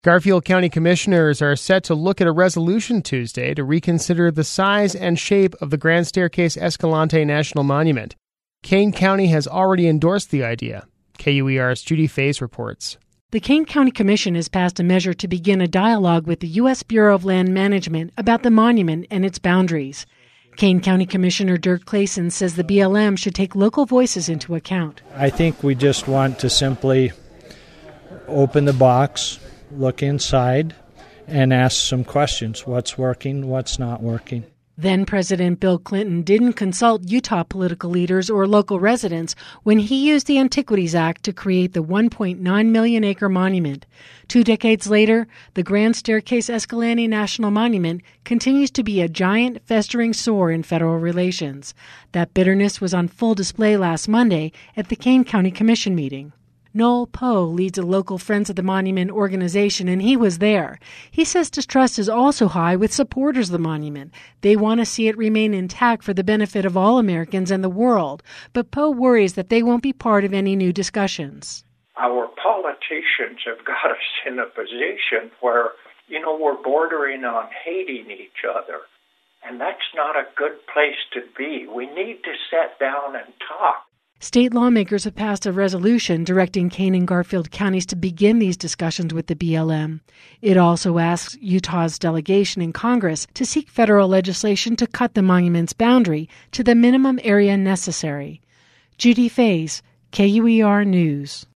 Garfield County commissioners are set to look at a resolution Tuesday to reconsider the size and shape of the Grand Staircase Escalante National Monument. Kane County has already endorsed the idea. KUER's Judy Faze reports. The Kane County Commission has passed a measure to begin a dialogue with the U.S. Bureau of Land Management about the monument and its boundaries. Kane County Commissioner Dirk Clayson says the BLM should take local voices into account. I think we just want to simply open the box, look inside, and ask some questions. What's working, what's not working? Then President Bill Clinton didn't consult Utah political leaders or local residents when he used the Antiquities Act to create the 1.9 million acre monument. 2 decades later, the Grand Staircase Escalante National Monument continues to be a giant festering sore in federal relations. That bitterness was on full display last Monday at the Kane County Commission meeting. Noel Poe leads a local Friends of the Monument organization, and he was there. He says distrust is also high with supporters of the monument. They want to see it remain intact for the benefit of all Americans and the world, but Poe worries that they won't be part of any new discussions. Our politicians have got us in a position where, we're bordering on hating each other, and that's not a good place to be. We need to sit down and talk. State lawmakers have passed a resolution directing Kane and Garfield counties to begin these discussions with the BLM. It also asks Utah's delegation in Congress to seek federal legislation to cut the monument's boundary to the minimum area necessary. Judy Faze, KUER News.